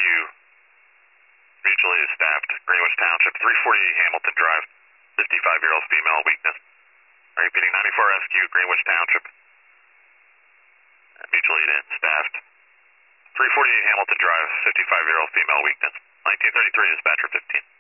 Rescue, mutual aid staffed, Greenwich Township, 348 Hamilton Drive, 55-year-old female, weakness. Repeating, 94 Rescue, Greenwich Township, mutual aid staffed, 348 Hamilton Drive, 55-year-old female, weakness. 1933, dispatcher 15.